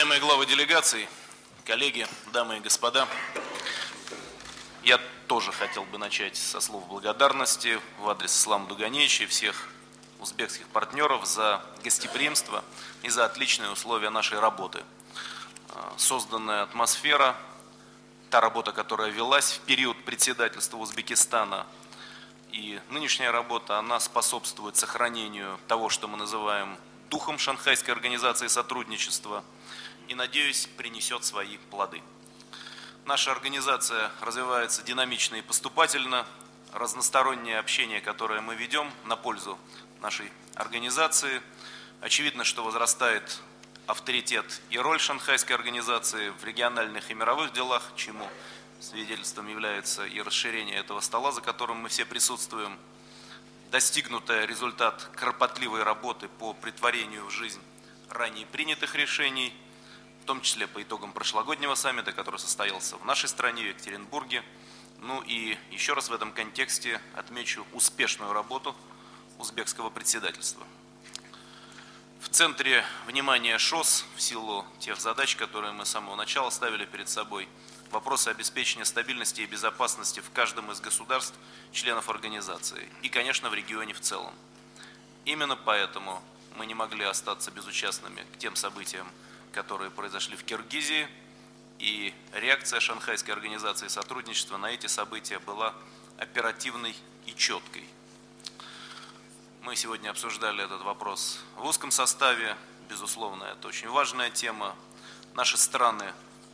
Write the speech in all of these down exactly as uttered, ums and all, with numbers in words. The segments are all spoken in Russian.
Уважаемые главы делегаций, коллеги, дамы и господа, я тоже хотел бы начать со слов благодарности в адрес Ислама Дуганеевича и всех узбекских партнеров за гостеприимство и за отличные условия нашей работы. Созданная атмосфера, та работа, которая велась в период председательства Узбекистана, и нынешняя работа, она способствует сохранению того, что мы называем духом Шанхайской организации сотрудничества, и, надеюсь, принесет свои плоды. Наша организация развивается динамично и поступательно. Разностороннее общение, которое мы ведем, на пользу нашей организации. Очевидно, что возрастает авторитет и роль Шанхайской организации в региональных и мировых делах, чему свидетельством является и расширение этого стола, за которым мы все присутствуем. Достигнутый результат кропотливой работы по претворению в жизнь ранее принятых решений, в том числе по итогам прошлогоднего саммита, который состоялся в нашей стране, в Екатеринбурге. Ну и еще раз в этом контексте отмечу успешную работу узбекского председательства. В центре внимания ШОС, в силу тех задач, которые мы с самого начала ставили перед собой, вопросы обеспечения стабильности и безопасности в каждом из государств, членов организации, и, конечно, в регионе в целом. Именно поэтому мы не могли остаться безучастными к тем событиям, которые произошли в Киргизии, и реакция Шанхайской организации сотрудничества на эти события была оперативной и четкой. Мы сегодня обсуждали этот вопрос в узком составе, безусловно, это очень важная тема. Наши страны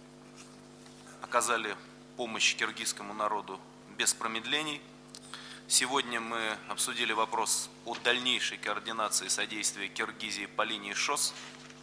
оказали помощь киргизскому народу без промедлений. Сегодня мы обсудили вопрос о дальнейшей координации содействия Киргизии по линии ШОС.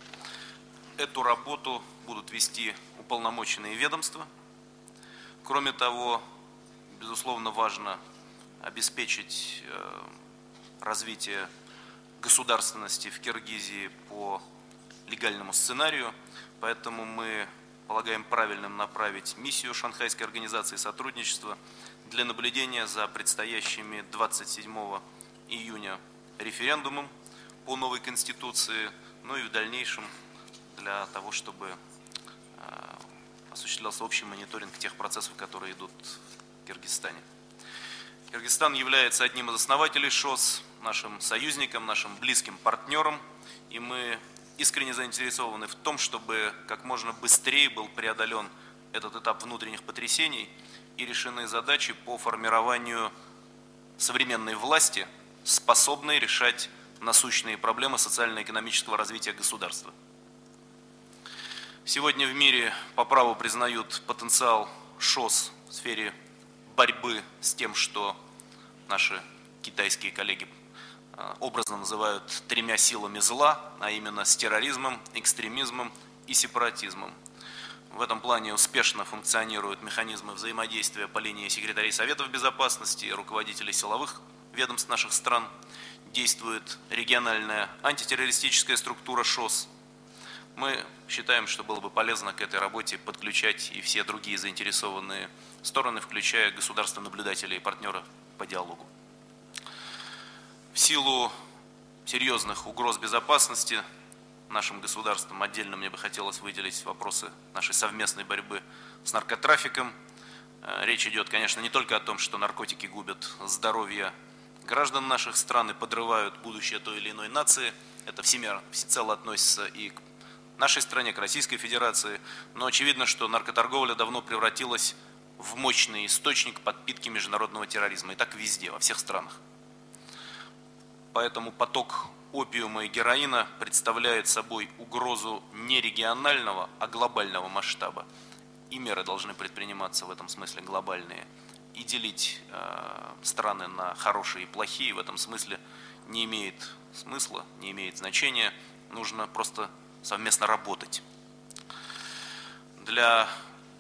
Эту работу будут вести уполномоченные ведомства. Кроме того, безусловно, важно обеспечить развитие государственности в Киргизии по легальному сценарию, поэтому мы полагаем правильным направить миссию Шанхайской организации сотрудничества для наблюдения за предстоящими двадцать седьмого июня референдумом по новой конституции, ну и в дальнейшем для того, чтобы осуществлялся общий мониторинг тех процессов, которые идут в Киргизстане. Киргизстан является одним из основателей ШОС, нашим союзником, нашим близким партнером, и мы искренне заинтересованы в том, чтобы как можно быстрее был преодолен этот этап внутренних потрясений и решены задачи по формированию современной власти, способной решать насущные проблемы социально-экономического развития государства. Сегодня в мире по праву признают потенциал ШОС в сфере борьбы с тем, что наши китайские коллеги образно называют тремя силами зла, а именно с терроризмом, экстремизмом и сепаратизмом. В этом плане успешно функционируют механизмы взаимодействия по линии секретарей Советов Безопасности и руководителей силовых ведомств наших стран. Действует региональная антитеррористическая структура ШОС. Мы считаем, что было бы полезно к этой работе подключать и все другие заинтересованные стороны, включая государственных наблюдателей и партнеров по диалогу. В силу серьезных угроз безопасности нашим государством отдельно мне бы хотелось выделить вопросы нашей совместной борьбы с наркотрафиком. Речь идет, конечно, не только о том, что наркотики губят здоровье граждан наших стран и подрывают будущее той или иной нации. Это всемирно, всецело относится и к нашей стране, к Российской Федерации. Но очевидно, что наркоторговля давно превратилась в мощный источник подпитки международного терроризма. И так везде, во всех странах. Поэтому поток опиума и героина представляет собой угрозу не регионального, а глобального масштаба. И меры должны предприниматься в этом смысле глобальные. И делить э, страны на хорошие и плохие в этом смысле не имеет смысла, не имеет значения. Нужно просто совместно работать. Для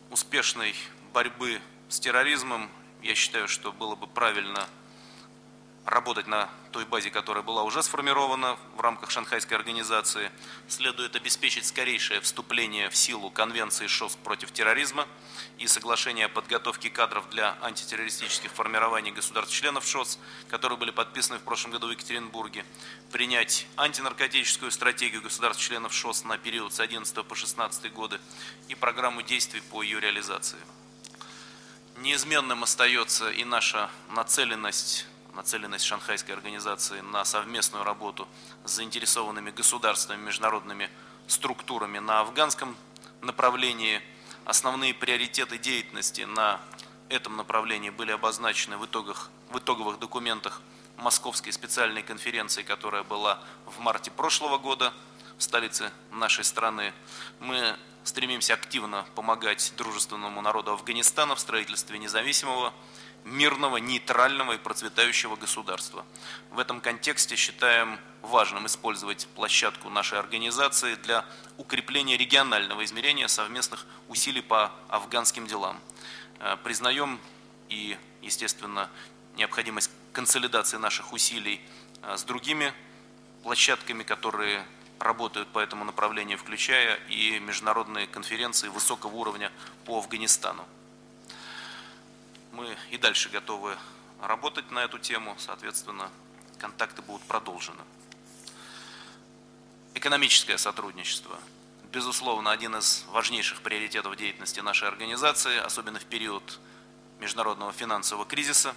успешной борьбы с терроризмом я считаю, что было бы правильно работать на той базе, которая была уже сформирована в рамках Шанхайской организации. Следует обеспечить скорейшее вступление в силу Конвенции ШОС против терроризма и соглашения о подготовке кадров для антитеррористических формирований государств-членов ШОС, которые были подписаны в прошлом году в Екатеринбурге. Принять антинаркотическую стратегию государств-членов ШОС на период с одиннадцатого по шестнадцатый годы и программу действий по ее реализации. Неизменным остается и наша нацеленность нацеленность Шанхайской организации на совместную работу с заинтересованными государствами, международными структурами на афганском направлении. Основные приоритеты деятельности на этом направлении были обозначены в, итогах, в итоговых документах Московской специальной конференции, которая была в марте прошлого года в столице нашей страны. Мы стремимся активно помогать дружественному народу Афганистана в строительстве независимого, мирного, нейтрального и процветающего государства. В этом контексте считаем важным использовать площадку нашей организации для укрепления регионального измерения совместных усилий по афганским делам. Признаем и, естественно, необходимость консолидации наших усилий с другими площадками, которые работают по этому направлению, включая и международные конференции высокого уровня по Афганистану. Мы и дальше готовы работать на эту тему, соответственно, контакты будут продолжены. Экономическое сотрудничество. Безусловно, один из важнейших приоритетов деятельности нашей организации, особенно в период международного финансового кризиса.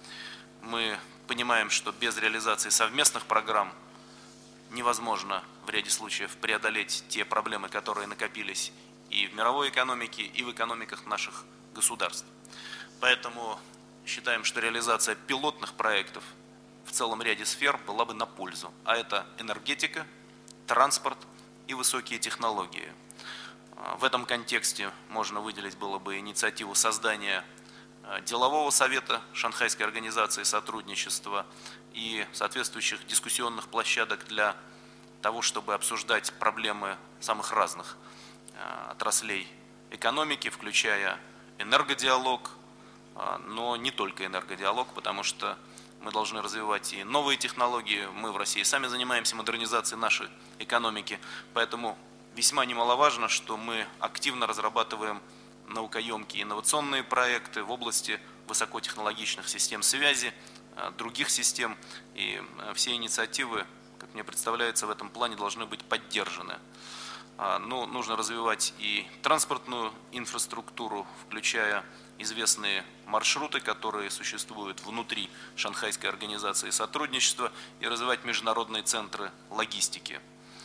Мы понимаем, что без реализации совместных программ невозможно в ряде случаев преодолеть те проблемы, которые накопились и в мировой экономике, и в экономиках наших государств. Поэтому считаем, что реализация пилотных проектов в целом ряде сфер была бы на пользу. А это энергетика, транспорт и высокие технологии. В этом контексте можно выделить было бы инициативу создания делового совета Шанхайской организации сотрудничества и соответствующих дискуссионных площадок для того, чтобы обсуждать проблемы самых разных отраслей экономики, включая энергодиалог, но не только энергодиалог, потому что мы должны развивать и новые технологии. Мы в России сами занимаемся модернизацией нашей экономики, поэтому весьма немаловажно, что мы активно разрабатываем наукоемкие инновационные проекты в области высокотехнологичных систем связи, других систем, и все инициативы, как мне представляется, в этом плане должны быть поддержаны. Но нужно развивать и транспортную инфраструктуру, включая известные маршруты, которые существуют внутри Шанхайской организации сотрудничества, и развивать международные центры логистики.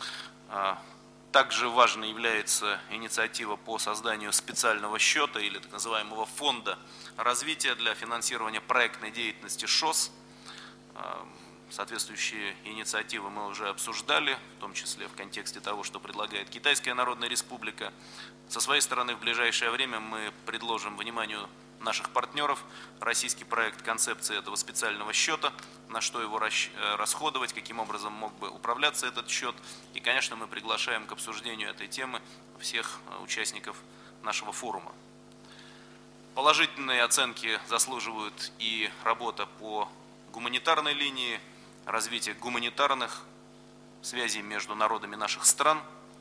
Также важной является инициатива по созданию специального счета или так называемого фонда развития для финансирования проектной деятельности ШОС. Соответствующие инициативы мы уже обсуждали, в том числе в контексте того, что предлагает Китайская Народная Республика. Со своей стороны, в ближайшее время мы предложим вниманию наших партнеров российский проект концепции этого специального счета, на что его расходовать, каким образом мог бы управляться этот счет. И, конечно, мы приглашаем к обсуждению этой темы всех участников нашего форума. Положительные оценки заслуживают и работа по гуманитарной линии, развитие гуманитарных связей между народами наших стран.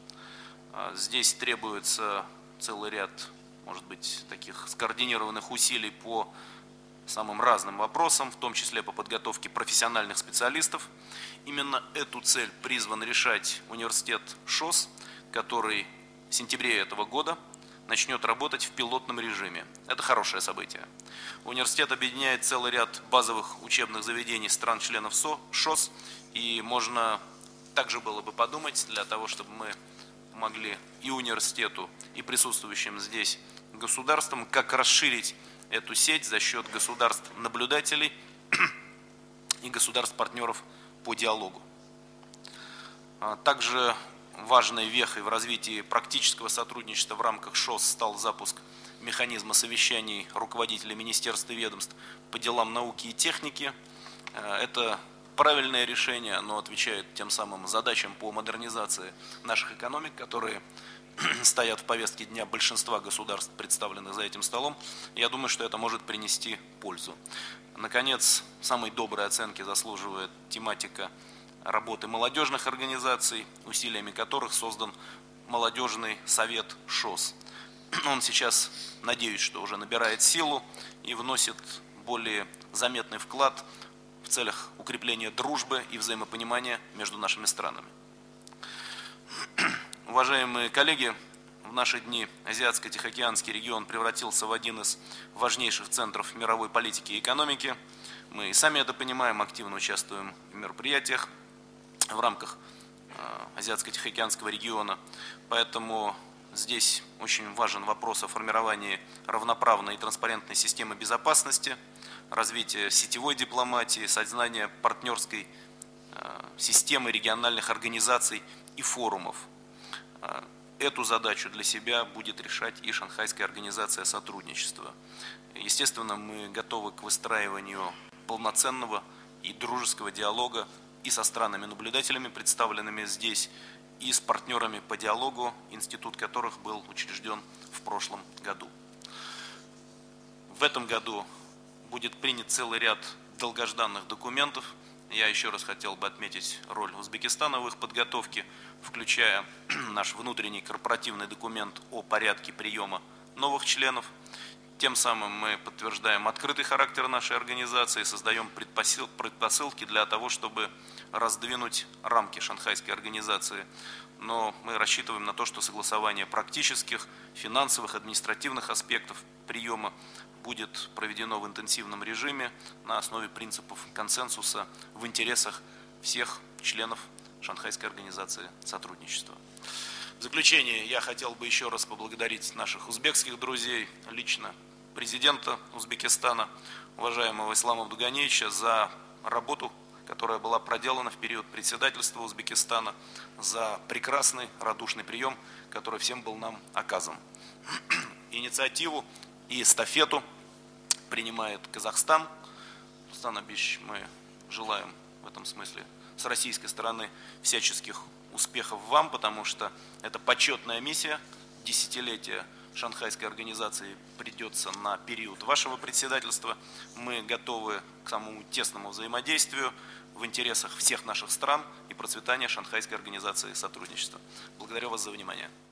Здесь требуется целый ряд, может быть, таких скоординированных усилий по самым разным вопросам, в том числе по подготовке профессиональных специалистов. Именно эту цель призван решать университет ШОС, который в сентябре этого года начнет работать в пилотном режиме. Это хорошее событие. Университет объединяет целый ряд базовых учебных заведений стран-членов ШОС, и можно также было бы подумать для того, чтобы мы помогли и университету, и присутствующим здесь государствам, как расширить эту сеть за счет государств-наблюдателей и государств-партнеров по диалогу. Также важной вехой в развитии практического сотрудничества в рамках ШОС стал запуск механизма совещаний руководителей министерств и ведомств по делам науки и техники. Это правильное решение, оно отвечает тем самым задачам по модернизации наших экономик, которые стоят в повестке дня большинства государств, представленных за этим столом. Я думаю, что это может принести пользу. Наконец, самой доброй оценки заслуживает тематика работы молодежных организаций, усилиями которых создан молодежный совет ШОС. Он сейчас, надеюсь, что уже набирает силу и вносит более заметный вклад в целях укрепления дружбы и взаимопонимания между нашими странами. Уважаемые коллеги, в наши дни Азиатско-Тихоокеанский регион превратился в один из важнейших центров мировой политики и экономики. Мы и сами это понимаем, активно участвуем в мероприятиях в рамках Азиатско-Тихоокеанского региона. Поэтому здесь очень важен вопрос о формировании равноправной и транспарентной системы безопасности, развития сетевой дипломатии, создания партнерской системы региональных организаций и форумов. Эту задачу для себя будет решать и Шанхайская организация сотрудничества. Естественно, мы готовы к выстраиванию полноценного и дружеского диалога и со странами-наблюдателями, представленными здесь, и с партнерами по диалогу, институт которых был учрежден в прошлом году. В этом году будет принят целый ряд долгожданных документов. Я еще раз хотел бы отметить роль Узбекистана в их подготовке, включая наш внутренний корпоративный документ о порядке приема новых членов. Тем самым мы подтверждаем открытый характер нашей организации и создаем предпосылки для того, чтобы раздвинуть рамки Шанхайской организации. Но мы рассчитываем на то, что согласование практических, финансовых, административных аспектов приема будет проведено в интенсивном режиме на основе принципов консенсуса в интересах всех членов Шанхайской организации сотрудничества. В заключение я хотел бы еще раз поблагодарить наших узбекских друзей, лично президента Узбекистана, уважаемого Ислама Абдуганеевича, за работу, которая была проделана в период председательства Узбекистана, за прекрасный, радушный прием, который всем был нам оказан. Инициативу и эстафету принимает Казахстан. Рустам Абишевич, мы желаем в этом смысле с российской стороны всяческих успехов вам, потому что это почетная миссия. Десятилетие Шанхайской организации придется на период вашего председательства. Мы готовы к самому тесному взаимодействию в интересах всех наших стран и процветания Шанхайской организации сотрудничества. Благодарю вас за внимание.